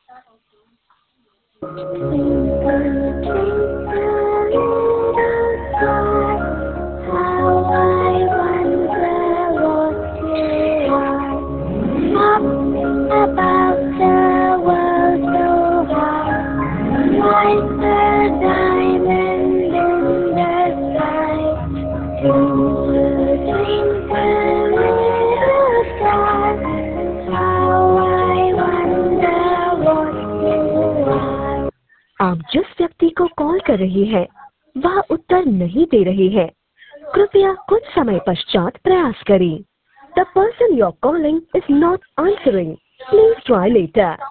आप जिस व्यक्ति को कॉल कर रही हैं, वह उत्तर नहीं दे रही है। कृपया कुछ समय पश्चात प्रयास करें। The person you're calling is not answering. Please try later.